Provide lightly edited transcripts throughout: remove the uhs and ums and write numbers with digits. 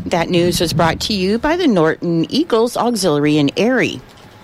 That news was brought to you by the Norton Eagles Auxiliary in Erie.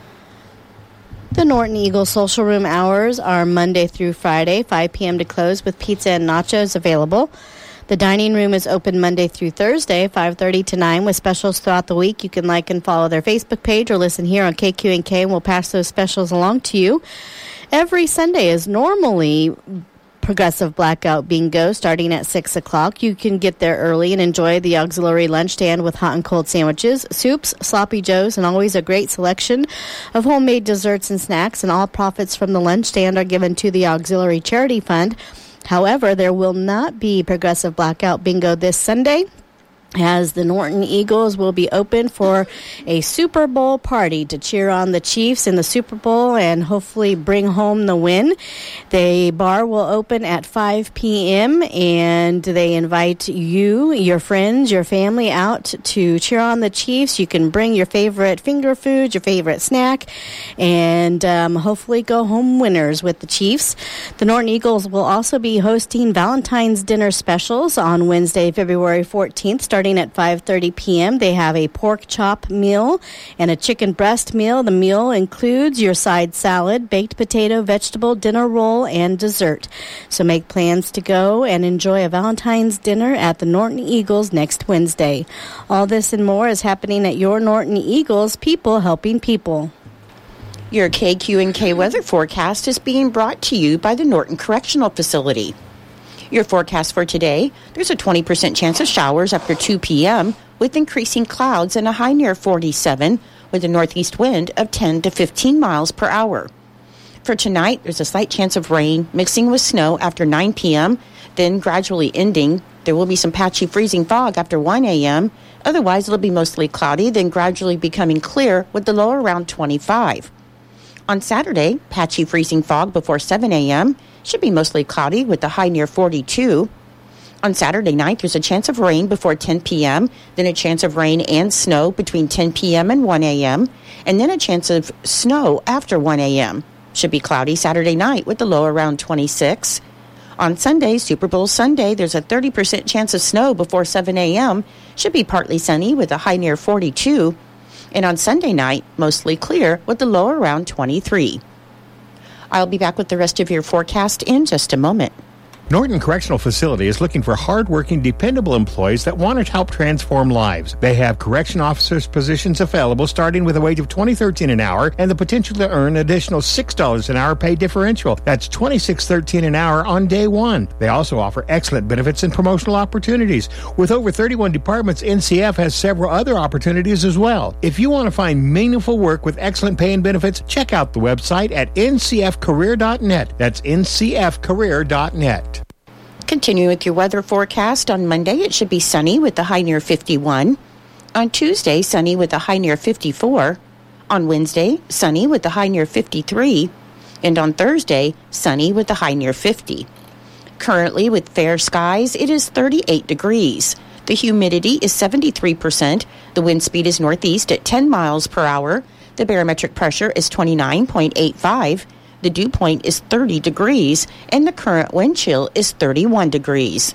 The Norton Eagles social room hours are Monday through Friday, 5 p.m. to close, with pizza and nachos available. The dining room is open Monday through Thursday, 5:30 to 9, with specials throughout the week. You can like and follow their Facebook page or listen here on KQNK, and we'll pass those specials along to you. Every Sunday is normally Progressive Blackout Bingo starting at 6 o'clock. You can get there early and enjoy the auxiliary lunch stand with hot and cold sandwiches, soups, sloppy joes, and always a great selection of homemade desserts and snacks. And all profits from the lunch stand are given to the Auxiliary Charity Fund. However, there will not be Progressive Blackout Bingo this Sunday, as the Norton Eagles will be open for a Super Bowl party to cheer on the Chiefs in the Super Bowl and hopefully bring home the win. The bar will open at 5 p.m. and they invite you, your friends, your family out to cheer on the Chiefs. You can bring your favorite finger food, your favorite snack, and hopefully go home winners with the Chiefs. The Norton Eagles will also be hosting Valentine's dinner specials on Wednesday, February 14th, starting at 5:30 p.m. They have a pork chop meal and a chicken breast meal. The meal includes your side salad, baked potato, vegetable, dinner roll, and dessert. So make plans to go and enjoy a Valentine's dinner at the Norton Eagles next Wednesday. All this and more is happening at your Norton Eagles, people helping people. Your KQNK weather forecast is being brought to you by the Norton Correctional Facility. Your forecast for today, there's a 20% chance of showers after 2 p.m. with increasing clouds and a high near 47 with a northeast wind of 10 to 15 miles per hour. For tonight, there's a slight chance of rain mixing with snow after 9 p.m., then gradually ending. There will be some patchy freezing fog after 1 a.m. Otherwise, it'll be mostly cloudy, then gradually becoming clear with the low around 25. On Saturday, patchy freezing fog before 7 a.m., should be mostly cloudy with a high near 42. On Saturday night, there's a chance of rain before 10 p.m., then a chance of rain and snow between 10 p.m. and 1 a.m., and then a chance of snow after 1 a.m. Should be cloudy Saturday night with the low around 26. On Sunday, Super Bowl Sunday, there's a 30% chance of snow before 7 a.m. Should be partly sunny with a high near 42. And on Sunday night, mostly clear with the low around 23. I'll be back with the rest of your forecast in just a moment. Norton Correctional Facility is looking for hard-working, dependable employees that want to help transform lives. They have correction officers positions available starting with a wage of $20.13 an hour and the potential to earn an additional $6 an hour pay differential. That's $26.13 an hour on day one. They also offer excellent benefits and promotional opportunities. With over 31 departments, NCF has several other opportunities as well. If you want to find meaningful work with excellent pay and benefits, check out the website at ncfcareer.net. That's ncfcareer.net. Continuing with your weather forecast, on Monday it should be sunny with a high near 51. On Tuesday, sunny with a high near 54. On Wednesday, sunny with a high near 53. And on Thursday, sunny with a high near 50. Currently, with fair skies, it is 38 degrees. The humidity is 73%. The wind speed is northeast at 10 miles per hour. The barometric pressure is 29.85. The dew point is 30 degrees, and the current wind chill is 31 degrees.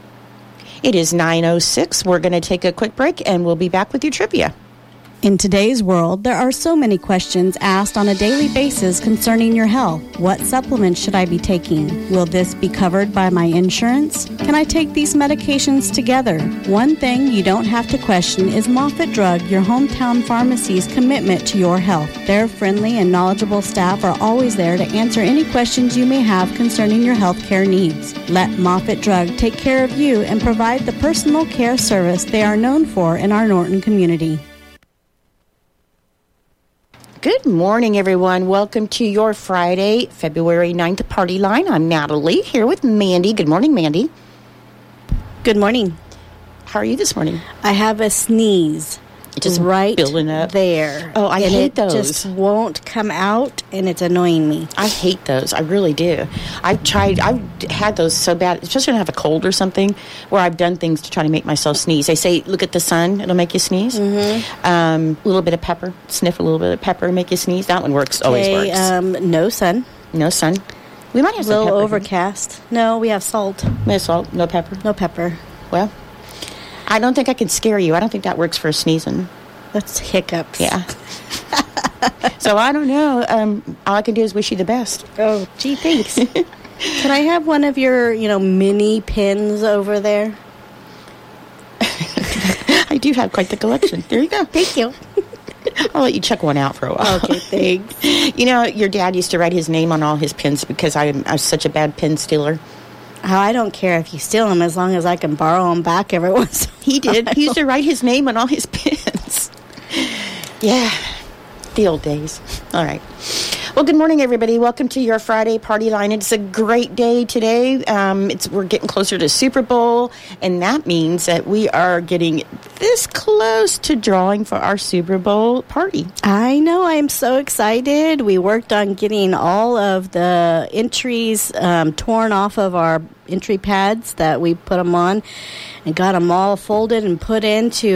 It is 9:06. We're going to take a quick break, and we'll be back with your trivia. In today's world, there are so many questions asked on a daily basis concerning your health. What supplements should I be taking? Will this be covered by my insurance? Can I take these medications together? One thing you don't have to question is Moffitt Drug, your hometown pharmacy's commitment to your health. Their friendly and knowledgeable staff are always there to answer any questions you may have concerning your health care needs. Let Moffitt Drug take care of you and provide the personal care service they are known for in our Norton community. Good morning, everyone. Welcome to your Friday, February 9th party line. I'm Natalie here with Mandy. Good morning, Mandy. Good morning. How are you this morning? I have a sneeze. It just right building up there. Oh, I hate those. It just won't come out, and it's annoying me. I hate those. I really do. I've had those so bad, especially when I have a cold or something, where I've done things to try to make myself sneeze. They say, look at the sun, it'll make you sneeze. Mm-hmm. A little bit of pepper, sniff a little bit of pepper, make you sneeze. That one works, always works. No sun. No sun. We might have some pepper. A little pepper overcast. No, we have salt. We have salt, no pepper. No pepper. Well, I don't think I can scare you. I don't think that works for sneezing. That's hiccups. Yeah. So I don't know. All I can do is wish you the best. Oh, gee, thanks. Can I have one of your, mini pins over there? I do have quite the collection. There you go. Thank you. I'll let you check one out for a while. Okay, thanks. Your dad used to write his name on all his pins because I was such a bad pin stealer. Oh, I don't care if you steal them as long as I can borrow them back every once in a while. He did. He used to write his name on all his pins. Yeah. The old days. All right. Well, good morning, everybody. Welcome to your Friday Party Line. It's a great day today. We're getting closer to Super Bowl, and that means that we are getting this close to drawing for our Super Bowl party. I know. I'm so excited. We worked on getting all of the entries torn off of our entry pads that we put them on and got them all folded and put into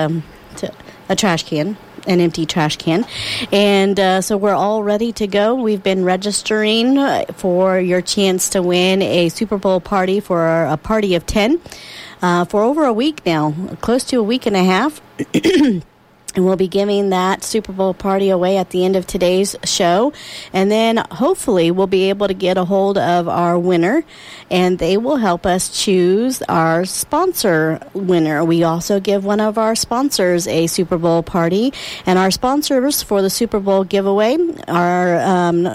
a trash can. An empty trash can. And so we're all ready to go. We've been registering for your chance to win a Super Bowl party for a party of 10 for over a week now, close to a week and a half. And we'll be giving that Super Bowl party away at the end of today's show. And then hopefully we'll be able to get a hold of our winner, and they will help us choose our sponsor winner. We also give one of our sponsors a Super Bowl party. And our sponsors for the Super Bowl giveaway are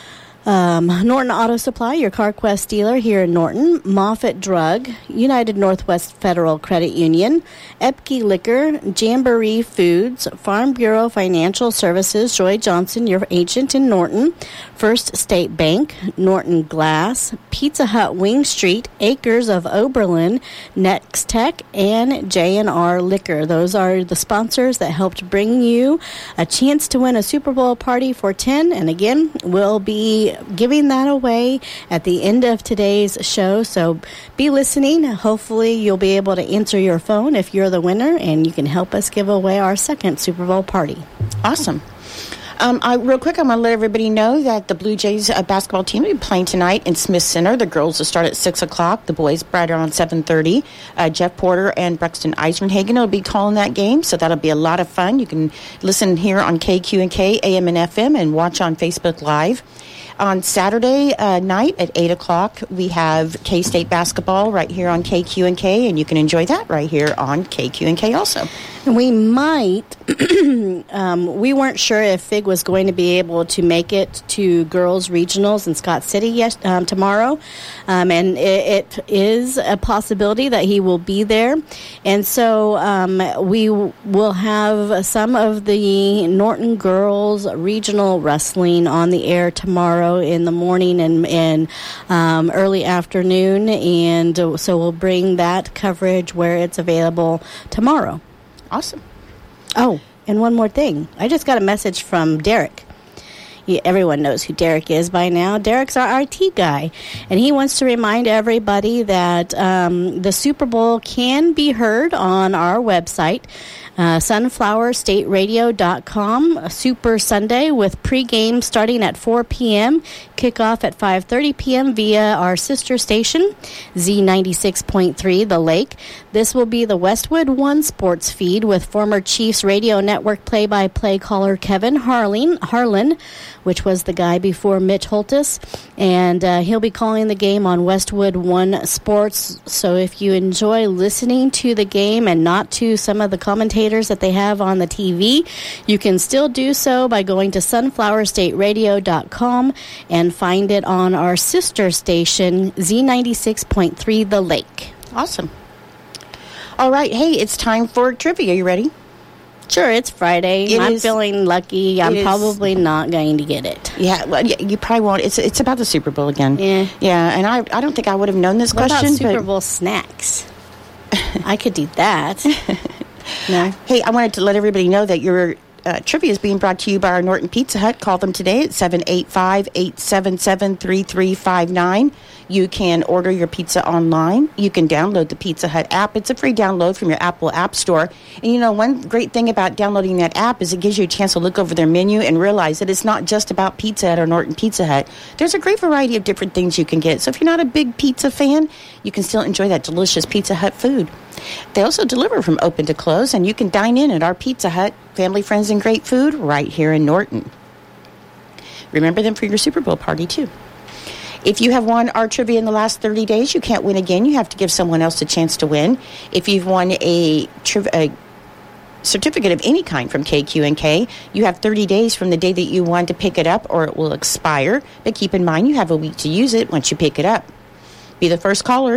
Norton Auto Supply, your CarQuest dealer here in Norton, Moffett Drug, United Northwest Federal Credit Union, Epke Liquor, Jamboree Foods, Farm Bureau Financial Services, Joy Johnson, your agent in Norton, First State Bank, Norton Glass, Pizza Hut Wing Street, Acres of Oberlin, Next Tech, and J&R Liquor. Those are the sponsors that helped bring you a chance to win a Super Bowl party for 10. And again, we'll be giving that away at the end of today's show. So be listening. Hopefully you'll be able to answer your phone if you're the winner, and you can help us give away our second Super Bowl party. Awesome. Real quick, I'm going to let everybody know that the Blue Jays basketball team will be playing tonight in Smith Center. The girls will start at 6 o'clock. The boys right around 7:30. Jeff Porter and Brexton Eisenhagen will be calling that game, so that'll be a lot of fun. You can listen here on KQ&K, AM and FM, and watch on Facebook Live. On Saturday night at 8 o'clock, we have K-State basketball right here on KQ&K, and you can enjoy that right here on KQ&K also. And we might, we weren't sure if Fig was going to be able to make it to girls' regionals in Scott City tomorrow, and it is a possibility that he will be there. And so we will have some of the Norton girls' regional wrestling on the air tomorrow in the morning and early afternoon, and so we'll bring that coverage where it's available tomorrow. Awesome. Oh, and one more thing. I just got a message from Derek. Everyone knows who Derek is by now. Derek's our IT guy, and he wants to remind everybody that the Super Bowl can be heard on our website, sunflowerstateradio.com, Super Sunday with pregame starting at 4 p.m., kickoff at 5:30 p.m. via our sister station, Z96.3, The Lake. This will be the Westwood One sports feed with former Chiefs Radio Network play-by-play caller Kevin Harlan, which was the guy before Mitch Holtis, and he'll be calling the game on Westwood One Sports. So if you enjoy listening to the game and not to some of the commentators that they have on the TV, you can still do so by going to sunflowerstateradio.com and find it on our sister station, Z96.3 The Lake. Awesome. All right. Hey, it's time for trivia. You ready? Sure, it's Friday. I'm feeling lucky. I'm probably not going to get it. Yeah, well, you probably won't. It's about the Super Bowl again. Yeah, and I don't think I would have known this what question. About Super Bowl snacks? I could do that. No. Hey, I wanted to let everybody know that trivia is being brought to you by our Norton Pizza Hut. Call them today at 785-877-3359. You can order your pizza online. You can download the Pizza Hut app. It's a free download from your Apple App Store. And one great thing about downloading that app is it gives you a chance to look over their menu and realize that it's not just about pizza at our Norton Pizza Hut. There's a great variety of different things you can get. So if you're not a big pizza fan, you can still enjoy that delicious Pizza Hut food. They also deliver from open to close, and you can dine in at our Pizza Hut. Family, friends, and great food right here in Norton. Remember them for your Super Bowl party, too. If you have won our trivia in the last 30 days, you can't win again. You have to give someone else a chance to win. If you've won a certificate of any kind from KQ&K, you have 30 days from the day that you won to pick it up, or it will expire. But keep in mind, you have a week to use it once you pick it up. Be the first caller,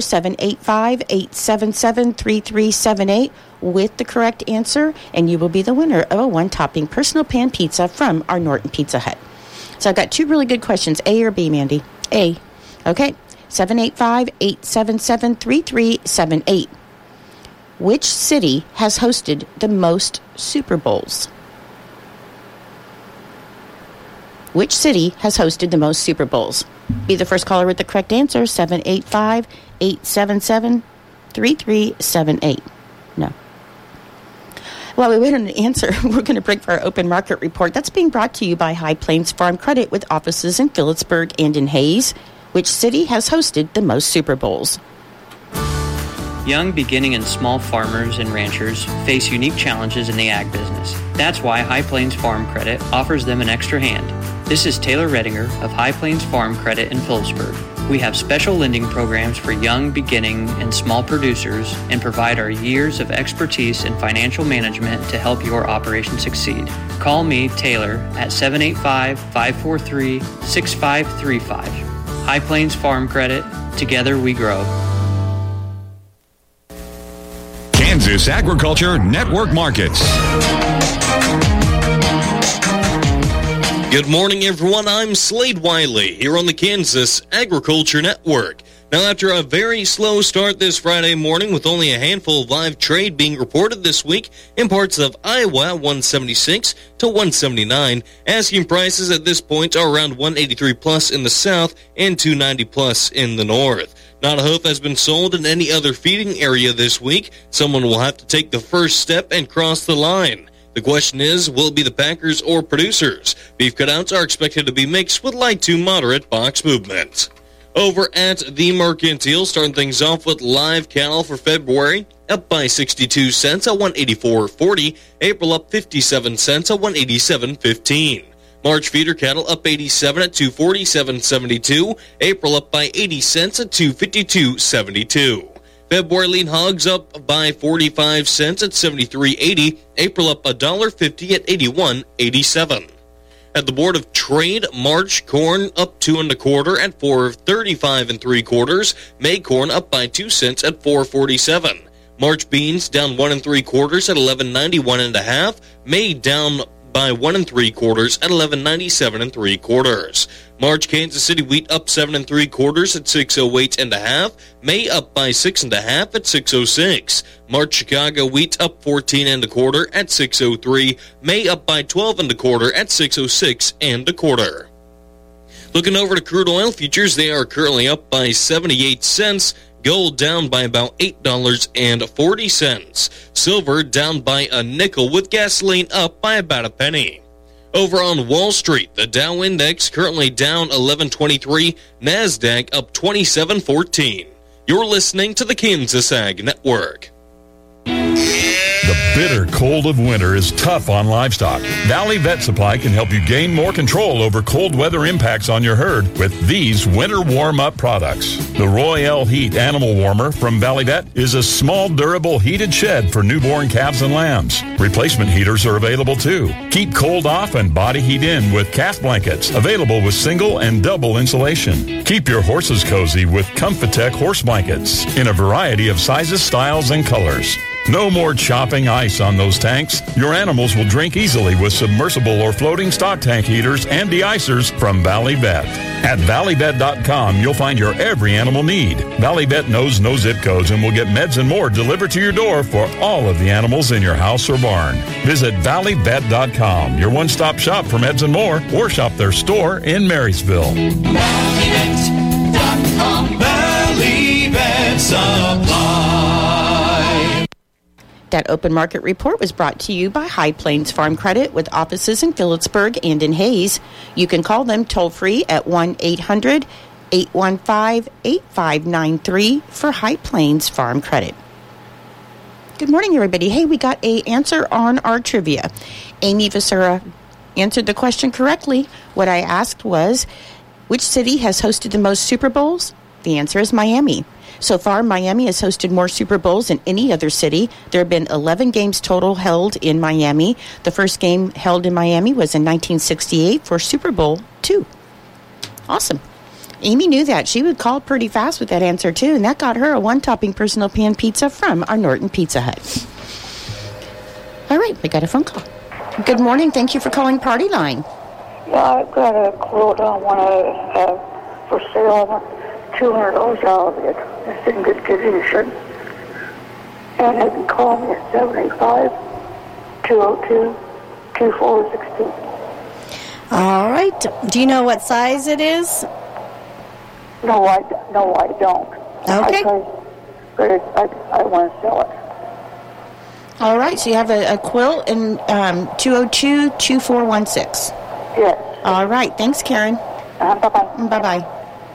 785-877-3378, with the correct answer, and you will be the winner of a one-topping personal pan pizza from our Norton Pizza Hut. So I've got two really good questions, A or B, Mandy? A. Okay, 785-877-3378. Which city has hosted the most Super Bowls? Which city has hosted the most Super Bowls? Be the first caller with the correct answer, 785-877-3378. No. While we wait on an answer, we're going to break for our open market report. That's being brought to you by High Plains Farm Credit with offices in Phillipsburg and in Hayes. Which city has hosted the most Super Bowls? Young, beginning, and small farmers and ranchers face unique challenges in the ag business. That's why High Plains Farm Credit offers them an extra hand. This is Taylor Redinger of High Plains Farm Credit in Phillipsburg. We have special lending programs for young, beginning, and small producers and provide our years of expertise in financial management to help your operation succeed. Call me, Taylor, at 785-543-6535. High Plains Farm Credit. Together we grow. Kansas Agriculture Network Markets. Good morning, everyone. I'm Slade Wiley here on the Kansas Agriculture Network. Now, after a very slow start this Friday morning with only a handful of live trade being reported this week in parts of Iowa at 176 to 179, asking prices at this point are around 183 plus in the south and 290 plus in the north. Not a hoof has been sold in any other feeding area this week. Someone will have to take the first step and cross the line. The question is, will it be the packers or producers? Beef cutouts are expected to be mixed with light to moderate box movement. Over at the Mercantile, starting things off with live cattle for February, up by 62 cents at 184.40. April up 57 cents at 187.15. March feeder cattle up 87 at 247.72. April up by 80 cents at 252.72. February lean hogs up by 45 cents at 73.80. April up $1.50 at 81.87. At the Board of Trade, March corn up 2 1/4 at 4.35 3/4. May corn up by 2 cents at 4.47. March beans down 1 3/4 at 11.91 1/2. May down by 1 3/4 at 11.97 3/4. March Kansas City wheat up 7 3/4 at 6.08 1/2. May up by 6 1/2 at 6.06. March Chicago wheat up 14 1/4 at 6.03. May up by 12 1/4 at 6.06 1/4. Looking over to crude oil futures, they are currently up by 78 cents. Gold down by about $8.40. Silver down by a nickel, with gasoline up by about a penny. Over on Wall Street, the Dow Index currently down 11.23, NASDAQ up 27.14. You're listening to the Kansas Ag Network. The bitter cold of winter is tough on livestock. Valley Vet Supply can help you gain more control over cold weather impacts on your herd with these winter warm-up products. The Royale Heat Animal Warmer from Valley Vet is a small, durable heated shed for newborn calves and lambs. Replacement heaters are available too. Keep cold off and body heat in with calf blankets, available with single and double insulation. Keep your horses cozy with Comfitech horse blankets in a variety of sizes, styles, and colors. No more chopping ice on those tanks. Your animals will drink easily with submersible or floating stock tank heaters and de-icers from Valley Vet. At valleyvet.com, you'll find your every animal need. Valley Vet knows no zip codes and will get meds and more delivered to your door for all of the animals in your house or barn. Visit valleyvet.com, your one-stop shop for meds and more, or shop their store in Marysville. valleyvet.com. Valley Vet Supply. That open market report was brought to you by High Plains Farm Credit with offices in Phillipsburg and in Hayes. You can call them toll-free at 1-800-815-8593 for High Plains Farm Credit. Good morning, everybody. Hey, we got an answer on our trivia. Amy Vasura answered the question correctly. What I asked was, which city has hosted the most Super Bowls? The answer is Miami. So far, Miami has hosted more Super Bowls than any other city. There have been 11 games total held in Miami. The first game held in Miami was in 1968 for Super Bowl II. Awesome. Amy knew that. She would call pretty fast with that answer, too, and that got her a one-topping personal pan pizza from our Norton Pizza Hut. All right, we got a phone call. Good morning. Thank you for calling Party Line. Yeah, I've got a quote I want to have for sale. $200 out of it. It's in good condition. And they can call me at 785-202-2416. All right. Do you know what size it is? No, I don't. Okay. But I want to sell it. All right, so you have a quilt in 202-2416. Yes. All right, thanks, Karen. Bye-bye. Bye-bye.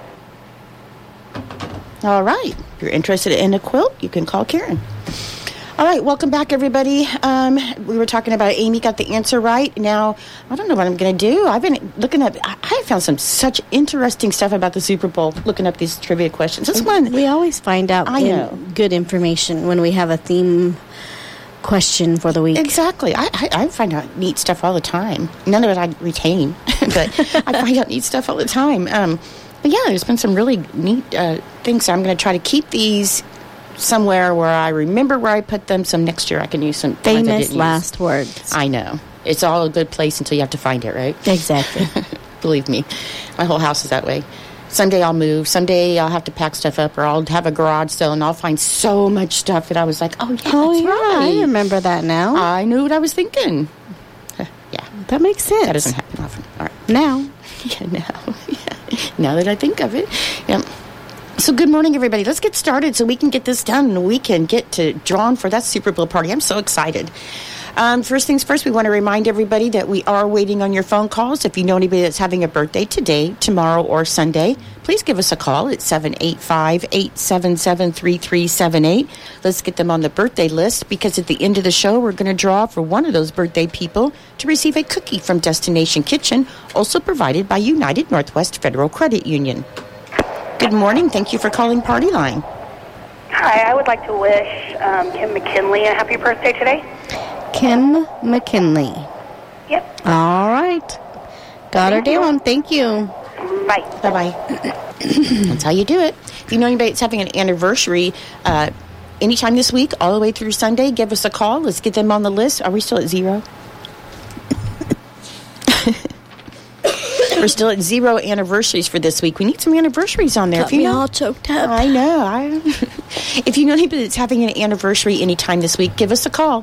All right, if you're interested in a quilt, you can call Karen. All right, welcome back, everybody. We were talking about Amy got the answer right. Now, I don't know what I'm going to do. I've been looking up, I found such interesting stuff about the Super Bowl, looking up these trivia questions. This one, We always find out good information when we have a theme question for the week. exactly. I find out neat stuff all the time. None of it I retain, but I find out neat stuff all the time. But yeah, there's been some really neat things. So I'm going to try to keep these somewhere where I remember where I put them. So next year I can use some Famous last words. I know. It's all a good place until you have to find it, right? Exactly. Believe me. My whole house is that way. Someday I'll move. Someday I'll have to pack stuff up, or I'll have a garage sale, and I'll find so much stuff that I was like, oh, yeah, that's right. I remember that now. I knew what I was thinking. Yeah. That makes sense. That doesn't happen often. All right. Now. Yeah, now. Yeah. Now that I think of it. Yeah. So good morning, everybody. Let's get started so we can get this done and we can get to drawn for that Super Bowl party. I'm so excited. First things first, we want to remind everybody that we are waiting on your phone calls. If you know anybody that's having a birthday today, tomorrow, or Sunday, please give us a call at 785-877-3378. Let's get them on the birthday list, because at the end of the show, we're going to draw for one of those birthday people to receive a cookie from Destination Kitchen, also provided by United Northwest Federal Credit Union. Good morning. Thank you for calling Party Line. Hi, I would like to wish Kim McKinley a happy birthday today. Kim McKinley. Yep. All right. Got her down. Thank you. Bye. Bye-bye. That's how you do it. If you know anybody that's having an anniversary anytime this week, all the way through Sunday, give us a call. Let's get them on the list. Are we still at 0? We're still at 0 anniversaries for this week. We need some anniversaries on there. Got me all choked up. I know. If you know anybody that's having an anniversary anytime this week, give us a call,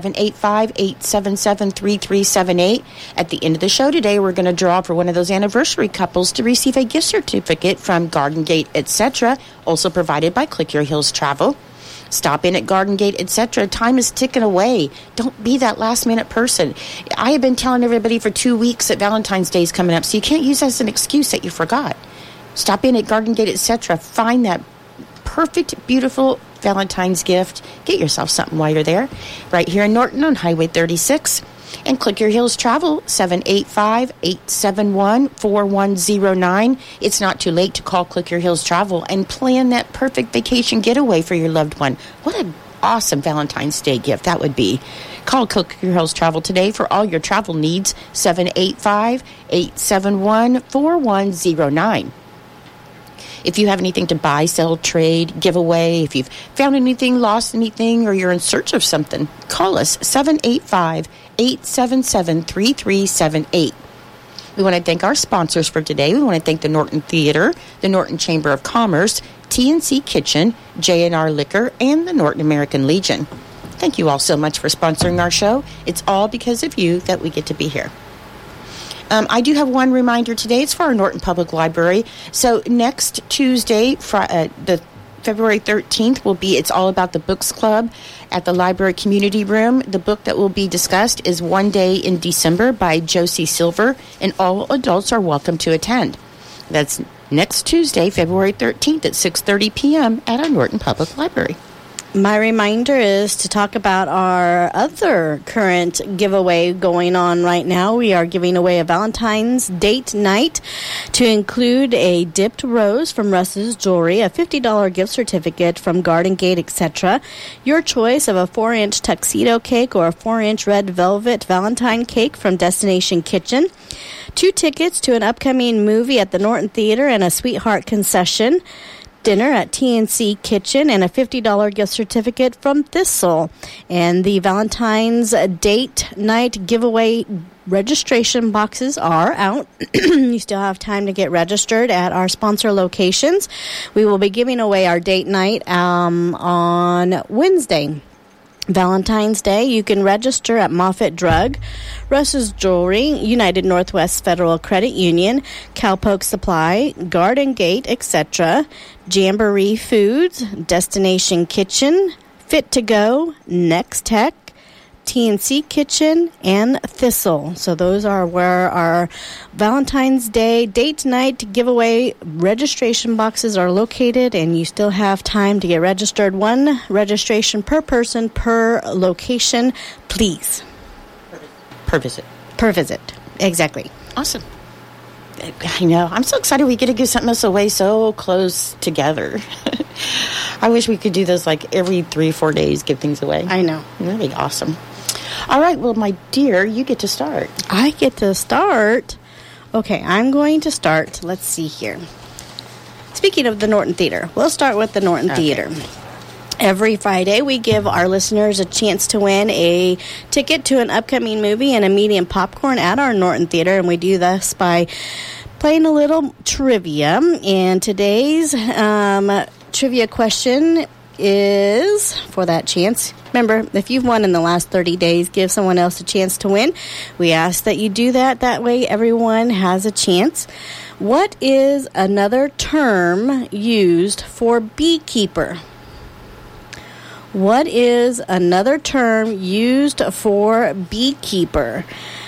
785-877-3378. At the end of the show today, we're going to draw for one of those anniversary couples to receive a gift certificate from Garden Gate, etc., also provided by Click Your Heels Travel. Stop in at Garden Gate, etc. Time is ticking away. Don't be that last-minute person. I have been telling everybody for 2 weeks that Valentine's Day is coming up, so you can't use that as an excuse that you forgot. Stop in at Garden Gate, etc. Find that perfect, beautiful Valentine's gift. Get yourself something while you're there. Right here in Norton on Highway 36. And Click Your Heels Travel, 785-871-4109. It's not too late to call Click Your Heels Travel and plan that perfect vacation getaway for your loved one. What an awesome Valentine's Day gift that would be. Call Click Your Heels Travel today for all your travel needs, 785-871-4109. If you have anything to buy, sell, trade, give away, if you've found anything, lost anything, or you're in search of something, call us 785-877-3378. We want to thank our sponsors for today. We want to thank the Norton Theater, the Norton Chamber of Commerce, TNC Kitchen, J&R Liquor, and the Norton American Legion. Thank you all so much for sponsoring our show. It's all because of you that we get to be here. I do have one reminder today. It's for our Norton Public Library. So next Tuesday, the February 13th, will be It's All About the Books Club at the Library Community Room. The book that will be discussed is One Day in December by Josie Silver, and all adults are welcome to attend. That's next Tuesday, February 13th at 6:30 p.m. at our Norton Public Library. My reminder is to talk about our other current giveaway going on right now. We are giving away a Valentine's date night to include a dipped rose from Russ's Jewelry, a $50 gift certificate from Garden Gate, etc., your choice of a 4-inch tuxedo cake or a 4-inch red velvet Valentine cake from Destination Kitchen, 2 tickets to an upcoming movie at the Norton Theater and a Sweetheart concession dinner at TNC Kitchen, and a $50 gift certificate from Thistle. And the Valentine's date night giveaway registration boxes are out. You still have time to get registered at our sponsor locations. We will be giving away our date night on Wednesday, Valentine's Day. You can register at Moffett Drug, Russ's Jewelry, United Northwest Federal Credit Union, Cowpoke Supply, Garden Gate, etc., Jamboree Foods, Destination Kitchen, Fit to Go, Next Tech, TNC Kitchen, and Thistle. So those are where our Valentine's Day date night giveaway registration boxes are located, and you still have time to get registered. 1 registration per person per location, please. Per visit. Per visit. Exactly. Awesome. I know. I'm so excited we get to give something else away so close together. I wish we could do those like every 3-4 days, give things away. I know. That'd be awesome. All right. Well, my dear, you get to start. I get to start? Okay, I'm going to start. Let's see here. Speaking of the Norton Theater, we'll start with the Norton Theater. Every Friday, we give our listeners a chance to win a ticket to an upcoming movie and a medium popcorn at our Norton Theater, and we do this by playing a little trivia. And today's trivia question is for that chance. Remember, if you've won in the last 30 days, give someone else a chance to win. We ask that you do that. That way, everyone has a chance. What is another term used for beekeeper? What is another term used for beekeeper?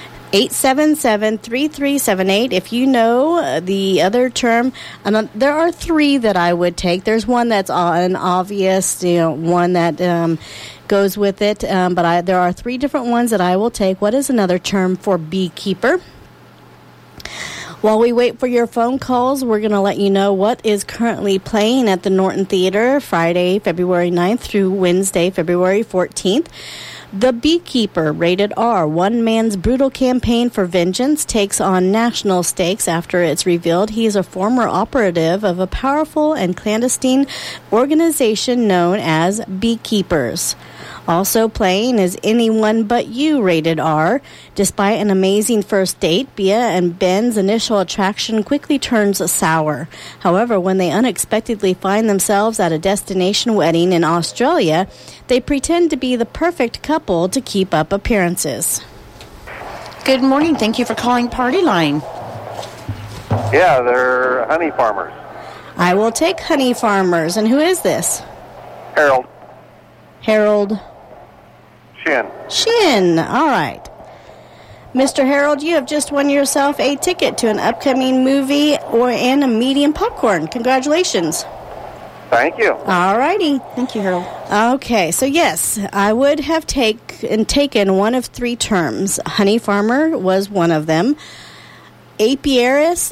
877-3378. If you know the other term, there are 3 that I would take. There's one that's an obvious, one that goes with it, but there are 3 different ones that I will take. What is another term for beekeeper? While we wait for your phone calls, we're going to let you know what is currently playing at the Norton Theater Friday, February 9th through Wednesday, February 14th. The Beekeeper, rated R, one man's brutal campaign for vengeance takes on national stakes after it's revealed he is a former operative of a powerful and clandestine organization known as Beekeepers. Also playing is Anyone But You, rated R. Despite an amazing first date, Bea and Ben's initial attraction quickly turns sour. However, when they unexpectedly find themselves at a destination wedding in Australia, they pretend to be the perfect couple to keep up appearances. Good morning. Thank you for calling Party Line. Yeah, they're honey farmers. I will take honey farmers. And who is this? Harold. Harold Shin. Shin. All right. Mr. Harold, you have just won yourself a ticket to an upcoming movie and a medium popcorn. Congratulations. Thank you. All righty. Thank you, Harold. Okay, so yes, I would have taken one of 3 terms. Honey farmer was one of them. Apiarists,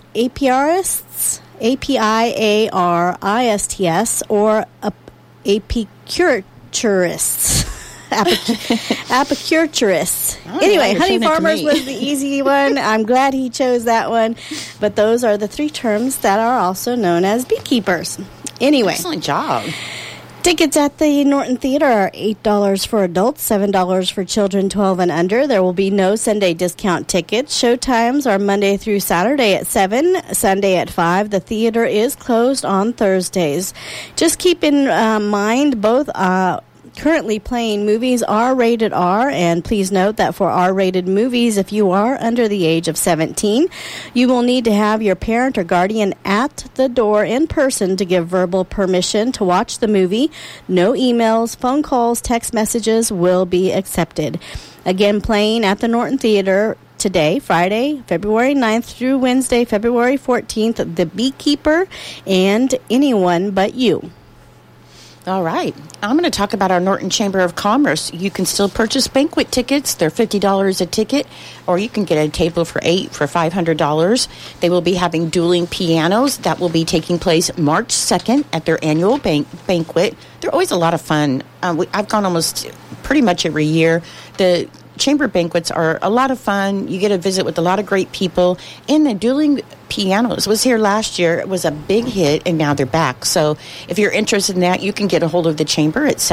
A-P-I-A-R-I-S-T-S, or apicurists. apiculturists. Anyway, you're honey saying that to farmers me. was the easy one. I'm glad he chose that one. But those are the three terms that are also known as beekeepers. Anyway. Excellent job. Tickets at the Norton Theater are $8 for adults, $7 for children 12 and under. There will be no Sunday discount tickets. Show times are Monday through Saturday at 7, Sunday at 5. The theater is closed on Thursdays. Just keep in mind both currently playing movies are rated R, and please note that for R-rated movies, if you are under the age of 17, you will need to have your parent or guardian at the door in person to give verbal permission to watch the movie. No emails, phone calls, text messages will be accepted. Again, playing at the Norton Theater today, Friday, February 9th through Wednesday, February 14th, The Beekeeper and Anyone But You. All right. I'm going to talk about our Norton Chamber of Commerce. You can still purchase banquet tickets. They're $50 a ticket, or you can get a table for 8 for $500. They will be having dueling pianos. That will be taking place March 2nd at their annual banquet. They're always a lot of fun. I've gone almost pretty much every year. The chamber banquets are a lot of fun. You get to visit with a lot of great people. And the dueling pianos was here last year. It was a big hit, and now they're back. So if you're interested in that, you can get a hold of the chamber at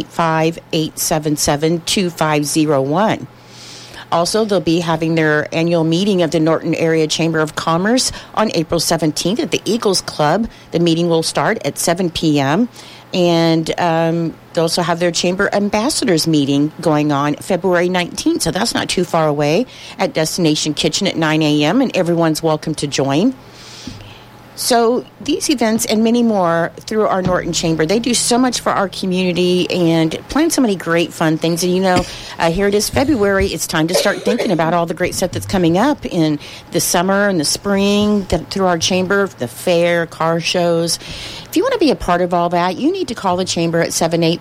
785-877-2501. Also, they'll be having their annual meeting of the Norton Area Chamber of Commerce on April 17th at the Eagles Club. The meeting will start at 7 p.m., and they also have their Chamber Ambassadors meeting going on February 19th, so that's not too far away, at Destination Kitchen at 9 a.m., and everyone's welcome to join. So these events and many more through our Norton Chamber, they do so much for our community and plan so many great fun things. And, here it is February. It's time to start thinking about all the great stuff that's coming up in the summer and the spring through our chamber, the fair, car shows. If you want to be a part of all that, you need to call the chamber at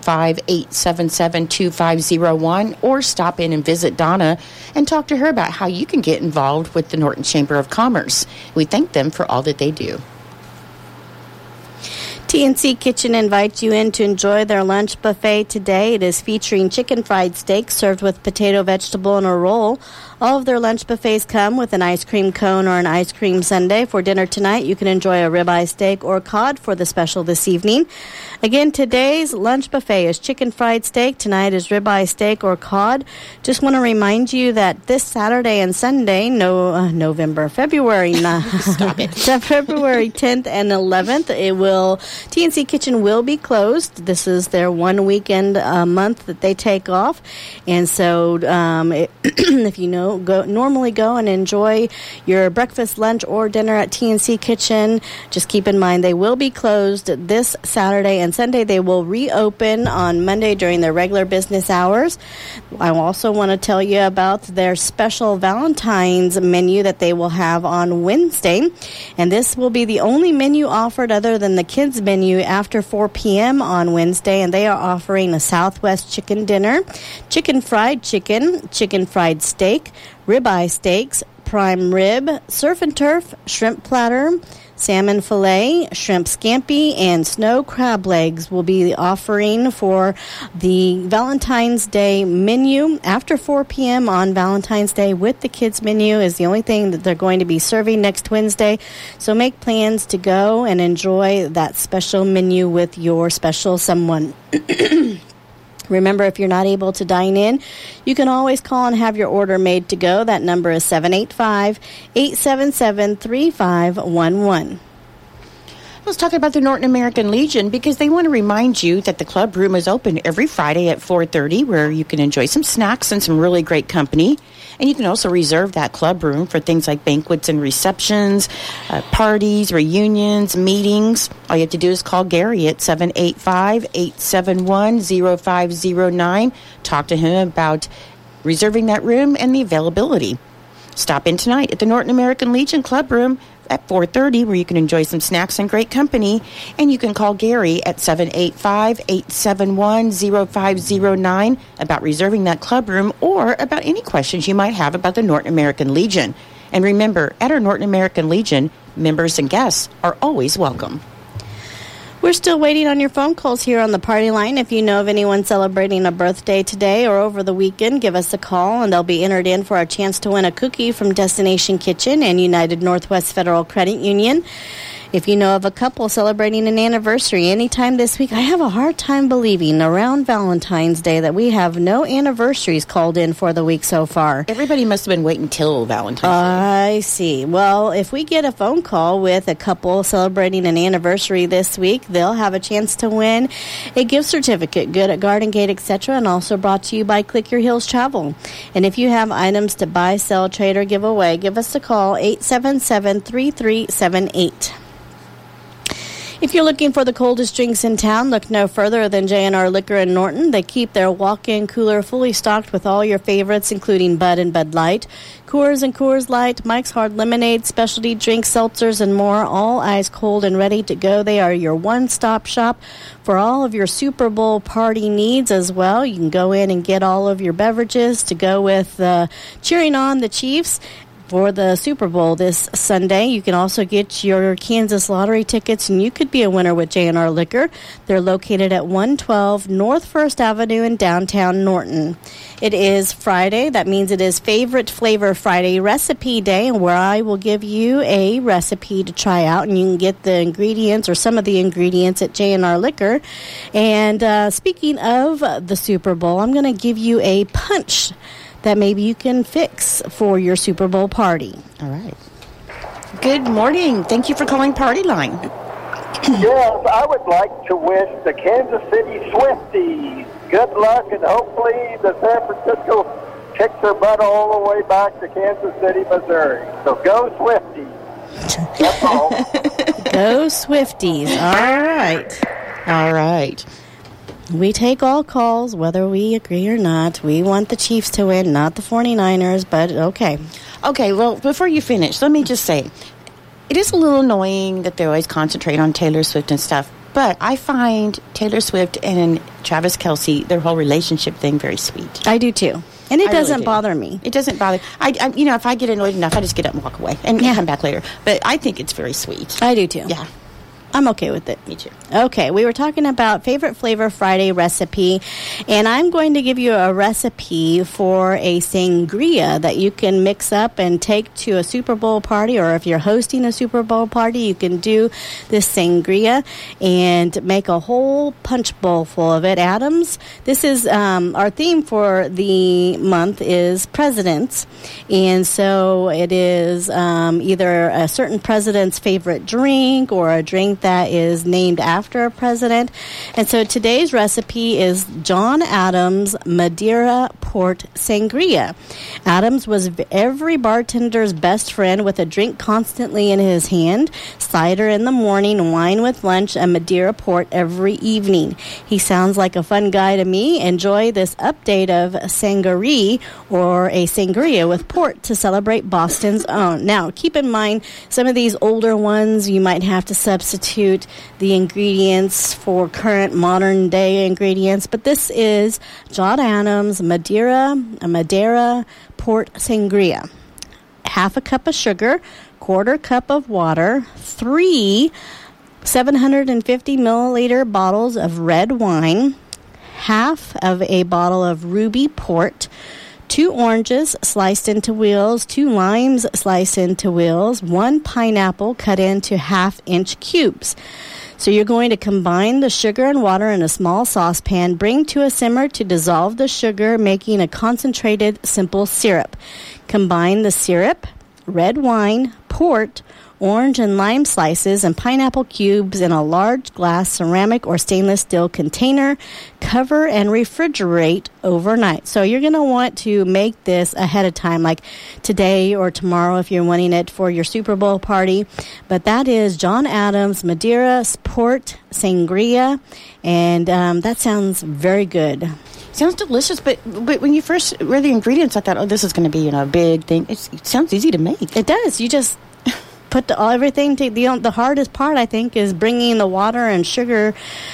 785-877-2501 or stop in and visit Donna and talk to her about how you can get involved with the Norton Chamber of Commerce. We thank them for all that they do. TNC Kitchen invites you in to enjoy their lunch buffet today. It is featuring chicken fried steak served with potato, vegetable, and a roll. All of their lunch buffets come with an ice cream cone or an ice cream sundae. For dinner tonight, you can enjoy a ribeye steak or cod for the special this evening. Again, today's lunch buffet is chicken fried steak. Tonight is ribeye steak or cod. Just want to remind you that this Saturday and Sunday, February 10th and 11th, TNC Kitchen will be closed. This is their one weekend a month that they take off. And so if you normally go and enjoy your breakfast, lunch, or dinner at TNC Kitchen, just keep in mind they will be closed this Saturday and Sunday. They will reopen on Monday during their regular business hours. I also want to tell you about their special Valentine's menu that they will have on Wednesday. And this will be the only menu offered other than the kids menu after 4 p.m. on Wednesday. And they are offering a Southwest chicken dinner, chicken fried chicken, chicken fried steak, ribeye steaks, prime rib, surf and turf, shrimp platter, salmon fillet, shrimp scampi, and snow crab legs will be offering for the Valentine's Day menu after 4 p.m. on Valentine's Day. With the kids menu is the only thing that they're going to be serving next Wednesday. So make plans to go and enjoy that special menu with your special someone. Remember, if you're not able to dine in, you can always call and have your order made to go. That number is 785-877-3511. Let's talk about the Norton American Legion because they want to remind you that the club room is open every Friday at 4:30 where you can enjoy some snacks and some really great company. And you can also reserve that club room for things like banquets and receptions, parties, reunions, meetings. All you have to do is call Gary at 785-871-0509. Talk to him about reserving that room and the availability. Stop in tonight at the Norton American Legion Club Room at 4:30 where you can enjoy some snacks and great company. And you can call Gary at 785-871-0509 about reserving that club room or about any questions you might have about the Norton American Legion. And remember, at our Norton American Legion, members and guests are always welcome. We're still waiting on your phone calls here on the party line. If you know of anyone celebrating a birthday today or over the weekend, give us a call, and they'll be entered in for a chance to win a cookie from Destination Kitchen and United Northwest Federal Credit Union. If you know of a couple celebrating an anniversary anytime this week, I have a hard time believing around Valentine's Day that we have no anniversaries called in for the week so far. Everybody must have been waiting till Valentine's Day. I see. Well, if we get a phone call with a couple celebrating an anniversary this week, they'll have a chance to win a gift certificate, good at Garden Gate, etc., and also brought to you by Click Your Heels Travel. And if you have items to buy, sell, trade, or give away, give us a call, 877-3378. If you're looking for the coldest drinks in town, look no further than J&R Liquor in Norton. They keep their walk-in cooler fully stocked with all your favorites, including Bud and Bud Light, Coors and Coors Light, Mike's Hard Lemonade, specialty drinks, seltzers, and more, all ice cold and ready to go. They are your one-stop shop for all of your Super Bowl party needs as well. You can go in and get all of your beverages to go with cheering on the Chiefs for the Super Bowl this Sunday. You can also get your Kansas lottery tickets, and you could be a winner with J&R Liquor. They're located at 112 North First Avenue in downtown Norton. It is Friday. That means it is Favorite Flavor Friday Recipe Day, where I will give you a recipe to try out, and you can get the ingredients or some of the ingredients at J&R Liquor. And speaking of the Super Bowl, I'm going to give you a punch that maybe you can fix for your Super Bowl party. All right. Good morning. Thank you for calling Party Line. Yes, I would like to wish the Kansas City Swifties good luck, and hopefully the San Francisco kicks their butt all the way back to Kansas City, Missouri. So go Swifties. That's all. Go Swifties. All right. All right. We take all calls, whether we agree or not. We want the Chiefs to win, not the 49ers, but okay. Okay, well, before you finish, let me just say, it is a little annoying that they always concentrate on Taylor Swift and stuff, but I find Taylor Swift and Travis Kelce, their whole relationship thing, very sweet. I do, too. And it doesn't really bother me. It doesn't bother. I if I get annoyed enough, I just get up and walk away and come back later. But I think it's very sweet. I do, too. Yeah. I'm okay with it. Me too. Okay, we were talking about Favorite Flavor Friday recipe, and I'm going to give you a recipe for a sangria that you can mix up and take to a Super Bowl party, or if you're hosting a Super Bowl party, you can do this sangria and make a whole punch bowl full of it. Adams, this is our theme for the month is presidents, and so it is either a certain president's favorite drink or a drink that is named after a president. And so today's recipe is John Adams Madeira Port Sangria. Adams was every bartender's best friend, with a drink constantly in his hand, cider in the morning, wine with lunch, and Madeira Port every evening. He sounds like a fun guy to me. Enjoy this update of Sangaree, or a sangria with port, to celebrate Boston's own. Now, keep in mind, some of these older ones, you might have to substitute the ingredients for current modern day ingredients, but this is John Adams Madeira Port Sangria. Half a cup of sugar, quarter cup of water, 3 750 milliliter bottles of red wine, half of a bottle of Ruby Port, 2 oranges sliced into wheels, 2 limes sliced into wheels, 1 pineapple cut into half-inch cubes. So you're going to combine the sugar and water in a small saucepan, bring to a simmer to dissolve the sugar, making a concentrated simple syrup. Combine the syrup, red wine, port, orange and lime slices, and pineapple cubes in a large glass ceramic or stainless steel container. Cover and refrigerate overnight. So you're going to want to make this ahead of time, like today or tomorrow if you're wanting it for your Super Bowl party. But that is John Adams Madeira Port Sangria, and that sounds very good. Sounds delicious, but when you first read the ingredients, I thought, oh, this is going to be a big thing. It sounds easy to make. It does. You just put everything to the hardest part, I think, is bringing the water and sugar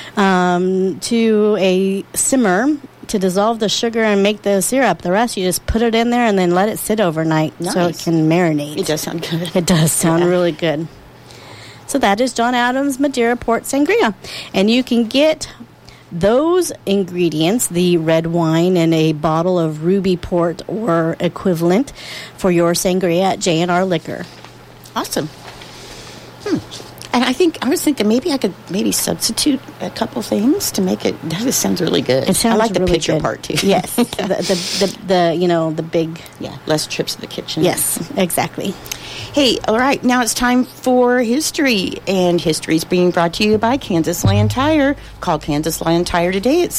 to a simmer to dissolve the sugar and make the syrup. The rest, you just put it in there and then let it sit overnight. Nice. So it can marinate. It does sound good. It does sound really good. So that is John Adams Madeira Port Sangria. And you can get those ingredients, the red wine and a bottle of ruby port or equivalent, for your sangria at J&R Liquor. Awesome. And I was thinking maybe I could substitute a couple things to make it. That just sounds really good. It sounds I like the really picture good. part too. Yes, the big. Yeah, less trips to the kitchen. Yes, exactly. Hey, all right, now it's time for history, and history is being brought to you by Kansas Land Tire. Call Kansas Land Tire today at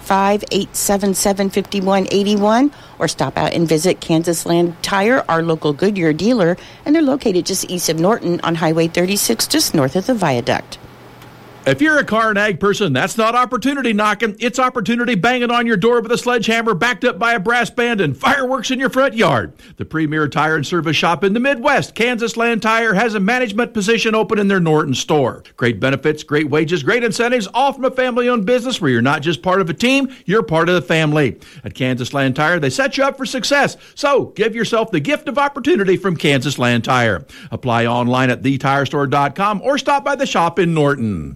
785-877-5181, or stop out and visit Kansas Land Tire, our local Goodyear dealer, and they're located just east of Norton on Highway 36, just north of the viaduct. If you're a car and ag person, that's not opportunity knocking. It's opportunity banging on your door with a sledgehammer backed up by a brass band and fireworks in your front yard. The premier tire and service shop in the Midwest, Kansas Land Tire, has a management position open in their Norton store. Great benefits, great wages, great incentives, all from a family-owned business where you're not just part of a team, you're part of the family. At Kansas Land Tire, they set you up for success. So give yourself the gift of opportunity from Kansas Land Tire. Apply online at thetirestore.com or stop by the shop in Norton.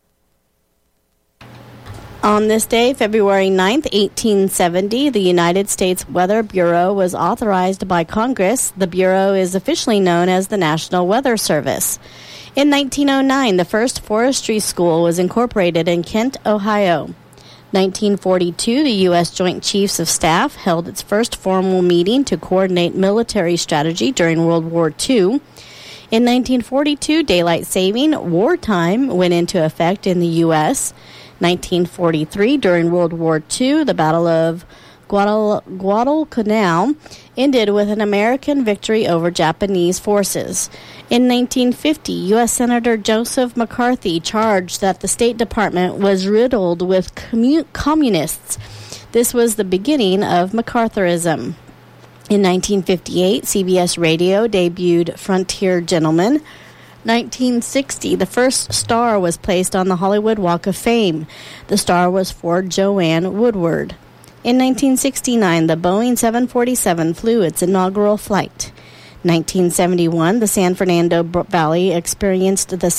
On this day, February 9th, 1870, the United States Weather Bureau was authorized by Congress. The Bureau is officially known as the National Weather Service. In 1909, the first forestry school was incorporated in Kent, Ohio. 1942, the U.S. Joint Chiefs of Staff held its first formal meeting to coordinate military strategy during World War II. In 1942, daylight saving, wartime, went into effect in the U.S. 1943, during World War II, the Battle of Guadalcanal ended with an American victory over Japanese forces. In 1950, U.S. Senator Joseph McCarthy charged that the State Department was riddled with communists. This was the beginning of MacArthurism. In 1958, CBS Radio debuted Frontier Gentleman. 1960, the first star was placed on the Hollywood Walk of Fame. The star was for Joanne Woodward. In 1969, the Boeing 747 flew its inaugural flight. 1971, the San Fernando Valley experienced the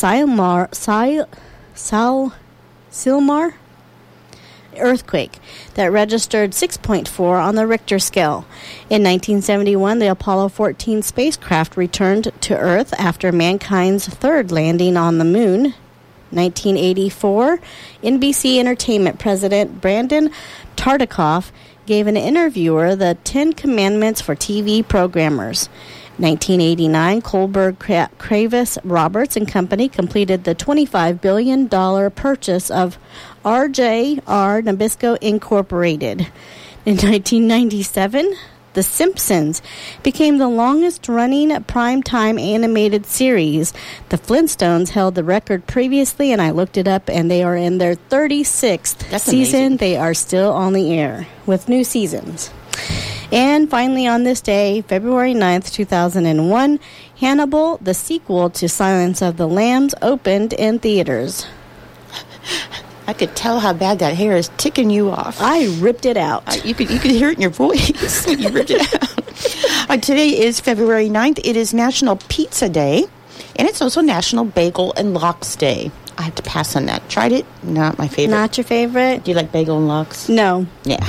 Silmar earthquake that registered 6.4 on the Richter scale. In 1971, the Apollo 14 spacecraft returned to Earth after mankind's third landing on the moon. 1984, NBC Entertainment President Brandon Tartikoff gave an interviewer the 10 Commandments for TV programmers. 1989, Kohlberg Kravis Roberts and Company completed the $25 billion purchase of RJR Nabisco Incorporated. In 1997, The Simpsons became the longest-running primetime animated series. The Flintstones held the record previously, and I looked it up, and they are in their 36th season. Amazing. They are still on the air with new seasons. And finally, on this day, February 9th, 2001, Hannibal, the sequel to Silence of the Lambs, opened in theaters. I could tell how bad that hair is ticking you off. I ripped it out. You could hear it in your voice. You ripped it out. Today is February 9th. It is National Pizza Day, and it's also National Bagel and Lox Day. I have to pass on that. Tried it? Not my favorite. Not your favorite? Do you like bagel and lox? No. Yeah.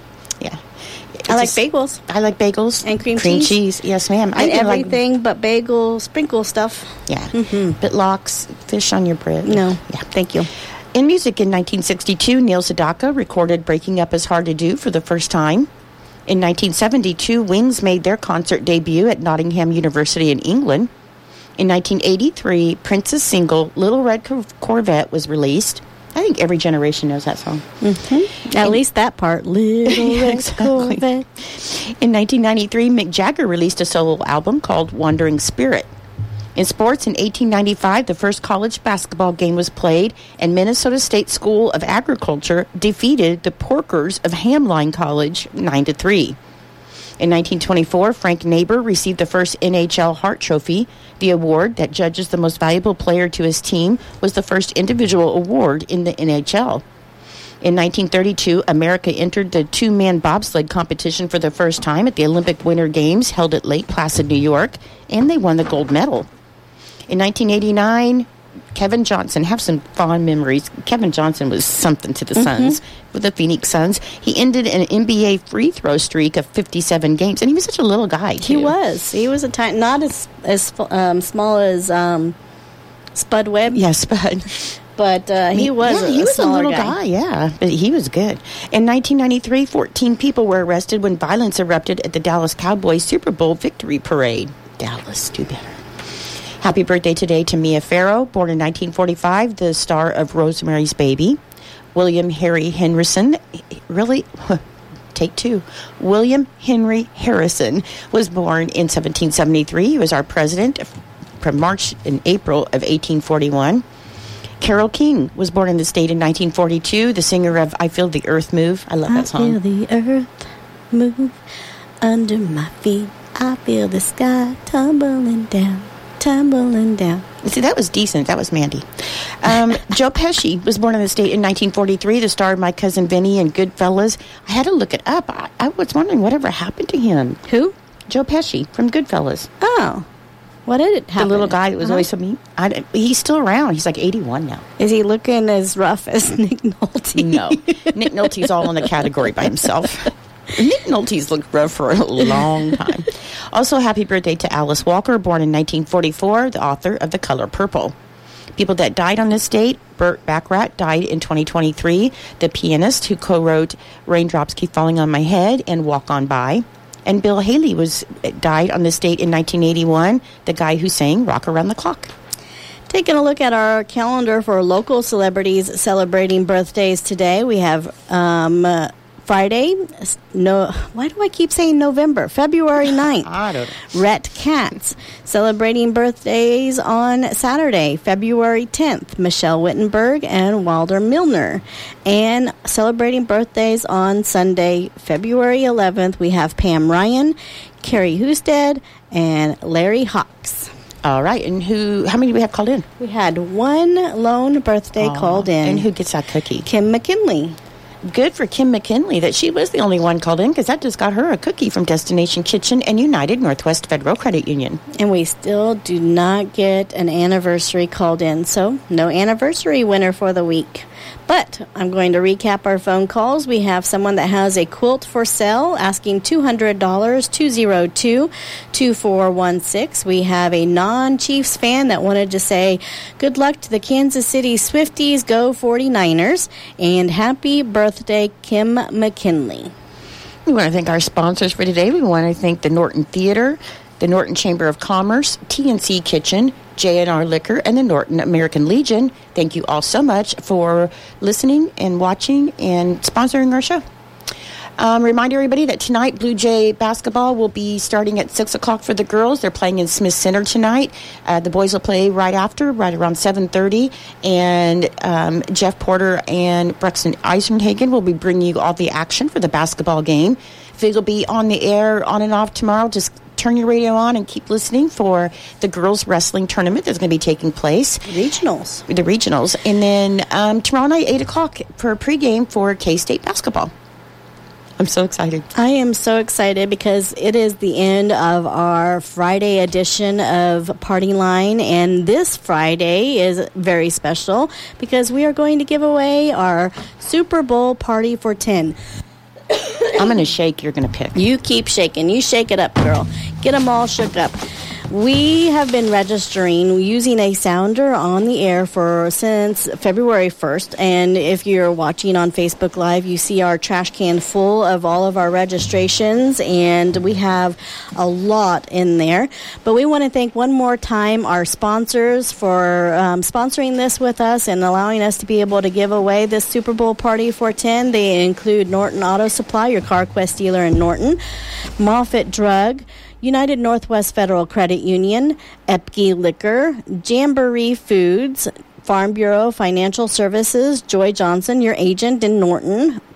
I like bagels. I like bagels. And cream cheese. Yes, ma'am. And everything but bagel sprinkle stuff. Yeah. Mm-hmm. But lox, fish on your bread. No. Yeah. Thank you. In music, in 1962, Neil Sedaka recorded Breaking Up Is Hard to Do for the first time. In 1972, Wings made their concert debut at Nottingham University in England. In 1983, Prince's single Little Red Corvette was released. I think every generation knows that song. Mm-hmm. At least that part. Little Red Corvette. In 1993, Mick Jagger released a solo album called Wandering Spirit. In sports, in 1895, the first college basketball game was played, and Minnesota State School of Agriculture defeated the Porkers of Hamline College 9-3. In 1924, Frank Neighbor received the first NHL Hart Trophy. The award that judges the most valuable player to his team was the first individual award in the NHL. In 1932, America entered the two-man bobsled competition for the first time at the Olympic Winter Games held at Lake Placid, New York, and they won the gold medal. In 1989, Kevin Johnson, have some fond memories. Kevin Johnson was something to the Suns, with the Phoenix Suns. He ended an NBA free throw streak of 57 games, and he was such a little guy, too. He was. He was not as small as Spud Webb. Yeah, Spud. But he was a little guy, yeah. But he was good. In 1993, 14 people were arrested when violence erupted at the Dallas Cowboys Super Bowl victory parade. Dallas, do better. Happy birthday today to Mia Farrow, born in 1945, the star of Rosemary's Baby. William Henry Harrison, really? Take two. William Henry Harrison was born in 1773. He was our president from March and April of 1841. Carole King was born in the state in 1942, the singer of I Feel the Earth Move. I love that song. I feel the earth move under my feet. I feel the sky tumbling down. See, that was decent. That was Mandy. Joe Pesci was born in the state in 1943, the star of My Cousin Vinny and Goodfellas. I had to look it up. I was wondering whatever happened to him. Who? Joe Pesci from Goodfellas. Oh. What did it happen? The little guy that was always so mean. He's still around. He's like 81 now. Is he looking as rough as Nick Nolte? No. Nick Nolte's all in a category by himself. Nick Nolte's looked rough for a long time. Also, happy birthday to Alice Walker, born in 1944, the author of The Color Purple. People that died on this date: Burt Bacharach died in 2023, the pianist who co-wrote Raindrops Keep Falling on My Head and Walk On By. And Bill Haley died on this date in 1981, the guy who sang Rock Around the Clock. Taking a look at our calendar for local celebrities celebrating birthdays today, we have Friday, why do I keep saying November? February 9th. I don't know. Rhett Katz. Celebrating birthdays on Saturday, February 10th. Michelle Wittenberg and Wilder Milner. And celebrating birthdays on Sunday, February 11th, we have Pam Ryan, Carrie Husted, and Larry Hawks. All right, and how many do we have called in? We had one lone birthday called in. And who gets that cookie? Kim McKinley. Good for Kim McKinley that she was the only one called in, because that just got her a cookie from Destination Kitchen and United Northwest Federal Credit Union. And we still do not get an anniversary called in, so no anniversary winner for the week. But I'm going to recap our phone calls. We have someone that has a quilt for sale asking $200, 202-2416. We have a non-Chiefs fan that wanted to say good luck to the Kansas City Swifties, go 49ers, and happy birthday, Kim McKinley. We want to thank our sponsors for today. We want to thank the Norton Theater, the Norton Chamber of Commerce, TNC Kitchen, J&R Liquor, and the Norton American Legion. Thank you all so much for listening and watching and sponsoring our show. Remind everybody that tonight Blue Jay basketball will be starting at 6 o'clock for the girls. They're playing in Smith Center tonight. The boys will play right around 7:30. And Jeff Porter and Braxton Eisenhagen will be bringing you all the action for the basketball game. Fig will be on the air on and off tomorrow. Just turn your radio on and keep listening for the girls wrestling tournament that's going to be taking place. The regionals. And then tomorrow night, 8 o'clock for a pregame for K-State basketball. I'm so excited. I am so excited because it is the end of our Friday edition of Party Line. And this Friday is very special because we are going to give away our Super Bowl Party for 10. I'm going to shake. You're going to pick. You keep shaking. You shake it up, girl. Get them all shook up. We have been registering using a sounder on the air since February 1st. And if you're watching on Facebook Live, you see our trash can full of all of our registrations. And we have a lot in there. But we want to thank one more time our sponsors for sponsoring this with us and allowing us to be able to give away this Super Bowl Party for 10. They include Norton Auto Supply, your CarQuest dealer in Norton, Moffitt Drug, United Northwest Federal Credit Union, Epke Liquor, Jamboree Foods, Farm Bureau Financial Services, Joy Johnson, your agent in Norton,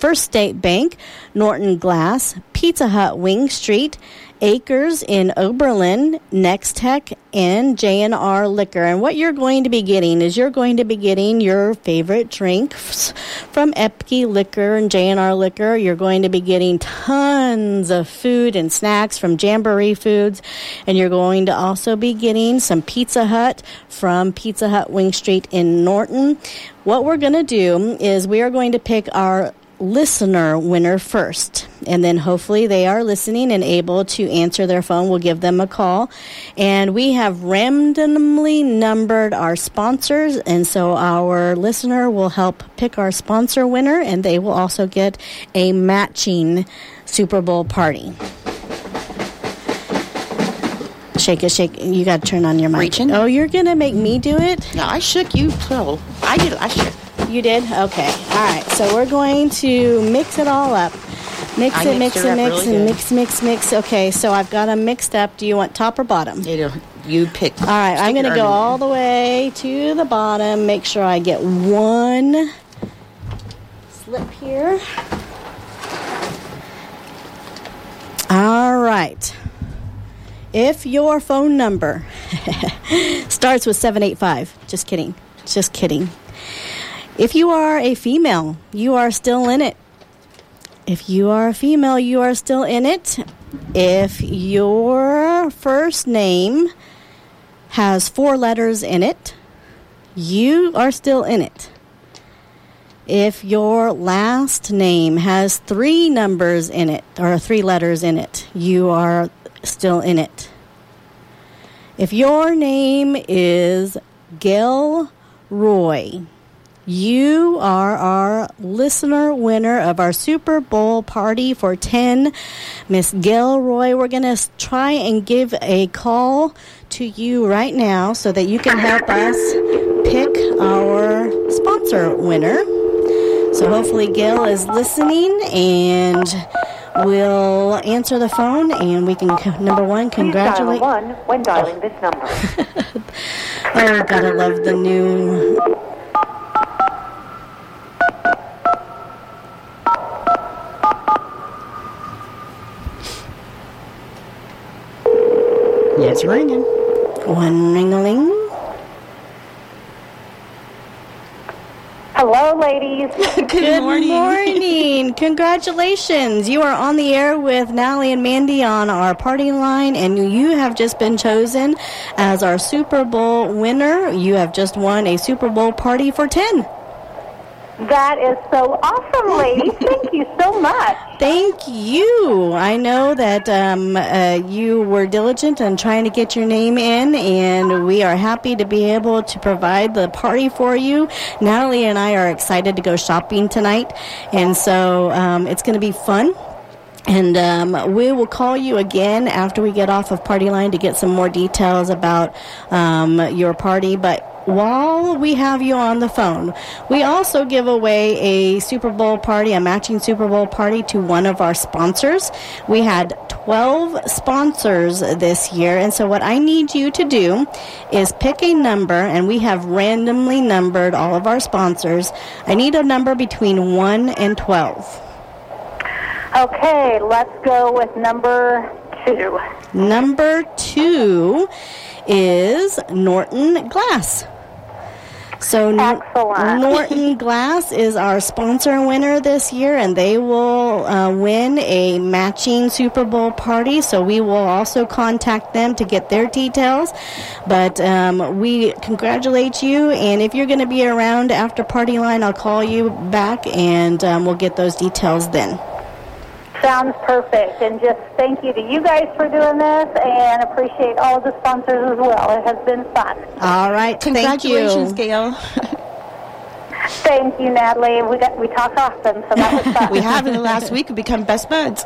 First State Bank, Norton Glass, Pizza Hut Wing Street, Acres in Oberlin, Next Tech, and J&R Liquor. And what you're going to be getting is you're going to be getting your favorite drinks from Epke Liquor and J&R Liquor. You're going to be getting tons of food and snacks from Jamboree Foods. And you're going to also be getting some Pizza Hut from Pizza Hut Wing Street in Norton. What we're going to do is we are going to pick our listener winner first, and then hopefully they are listening and able to answer their phone. We'll give them a call, and we have randomly numbered our sponsors, and so our listener will help pick our sponsor winner, and they will also get a matching Super Bowl party. Shake it, shake it. You got to turn on your mic. Reaching. Oh, you're gonna make me do it? No, I shook you. So I did. I shook. You did? Okay. All right. So we're going to mix it all up. Mix it, mix. Okay, so I've got them mixed up. Do you want top or bottom? You pick. All right. I'm going to go all the way to the bottom. Make sure I get one slip here. All right. If your phone number starts with 785, just kidding. If you are a female, you are still in it. If you are a female, you are still in it. If your first name has 4 letters in it, you are still in it. If your last name has 3 numbers in it, or 3 letters in it, you are still in it. If your name is Gail Roy, you are our listener winner of our Super Bowl party for 10. Miss Gail Roy, we're going to try and give a call to you right now so that you can help us pick our sponsor winner. So hopefully Gail is listening and will answer the phone, and we can, number one, congratulate. Please dial 1 when dialing this number. Oh, gotta love the new... It's ringing. One ring-a-ling. Hello, ladies. Good morning. Congratulations. You are on the air with Natalie and Mandy on our party line, and you have just been chosen as our Super Bowl winner. You have just won a Super Bowl party for 10. That is so awesome, ladies. Thank you so much. Thank you. I know that you were diligent in trying to get your name in, and we are happy to be able to provide the party for you. Natalie and I are excited to go shopping tonight, and so it's going to be fun. And we will call you again after we get off of Party Line to get some more details about your party. But while we have you on the phone, we also give away a Super Bowl party, a matching Super Bowl party to one of our sponsors. We had 12 sponsors this year, and so what I need you to do is pick a number, and we have randomly numbered all of our sponsors. I need a number between 1 and 12. Okay, let's go with number 2. Number 2 is Norton Glass. So Norton Glass is our sponsor winner this year, and they will win a matching Super Bowl party. So we will also contact them to get their details. But we congratulate you, and if you're going to be around after Party Line, I'll call you back, and we'll get those details then. Sounds perfect. And just thank you to you guys for doing this, and appreciate all of the sponsors as well. It has been fun. All right. Congratulations, Gail. Thank you, Natalie. We talk often, so that was fun. We have in the last week. We've become best buds.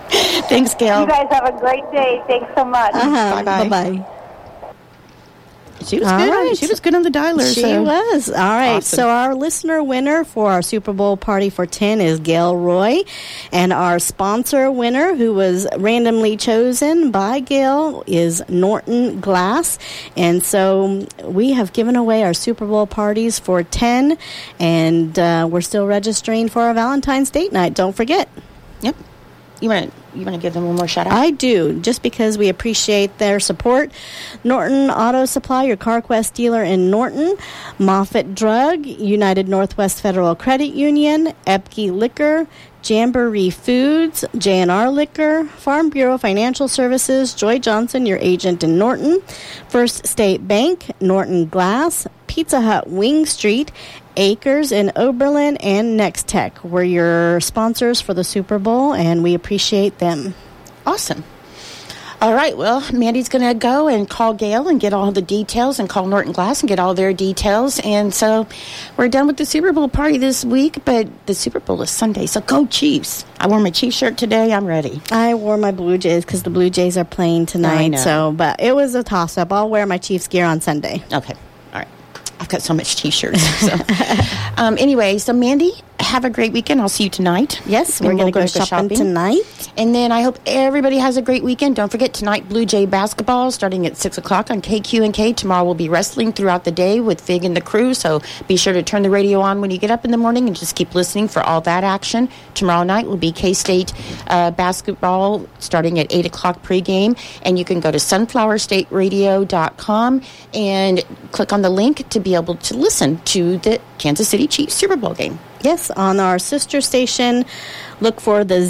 Thanks, Gail. You guys have a great day. Thanks so much. Bye-bye. Bye-bye. She was good. Right. She was good on the dialer. She was. All right. Awesome. So our listener winner for our Super Bowl Party for 10 is Gail Roy. And our sponsor winner, who was randomly chosen by Gail, is Norton Glass. And so we have given away our Super Bowl parties for 10. And we're still registering for our Valentine's date night. Don't forget. Yep. You want to give them one more shout out? I do, just because we appreciate their support. Norton Auto Supply, your CarQuest dealer in Norton. Moffitt Drug, United Northwest Federal Credit Union, Epke Liquor, Jamboree Foods, J&R Liquor, Farm Bureau Financial Services, Joy Johnson, your agent in Norton, First State Bank, Norton Glass, Pizza Hut Wing Street, Acres in Oberlin, and Next Tech were your sponsors for the Super Bowl, and we appreciate them. Awesome. All right, well, Mandy's going to go and call Gail and get all the details, and call Norton Glass and get all their details. And so we're done with the Super Bowl party this week, but the Super Bowl is Sunday, so go Chiefs. I wore my Chiefs shirt today. I'm ready. I wore my Blue Jays because the Blue Jays are playing tonight, but it was a toss-up. I'll wear my Chiefs gear on Sunday. Okay. All right. I've got so much T-shirts. So. Anyway, so Mandy, have a great weekend. I'll see you tonight. Yes, we're going to go shopping tonight. And then I hope everybody has a great weekend. Don't forget tonight, Blue Jay basketball starting at 6 o'clock on KQ&K. Tomorrow we'll be wrestling throughout the day with Fig and the crew. So be sure to turn the radio on when you get up in the morning and just keep listening for all that action. Tomorrow night will be K-State basketball starting at 8 o'clock pregame. And you can go to sunflowerstateradio.com and click on the link to be able to listen to the Kansas City Chiefs Super Bowl game. Yes, on our sister station, look for the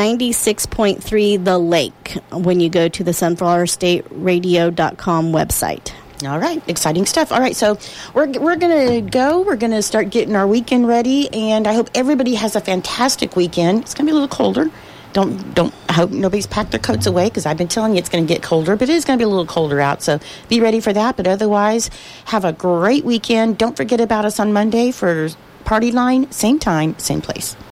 Z96.3 The Lake when you go to the sunflowerstateradio.com website. All right, exciting stuff. All right, so we're going to go. We're going to start getting our weekend ready, and I hope everybody has a fantastic weekend. It's going to be a little colder. I hope nobody's packed their coats away, because I've been telling you it's going to get colder, but it is going to be a little colder out, so be ready for that. But otherwise, have a great weekend. Don't forget about us on Monday for Party Line, same time, same place.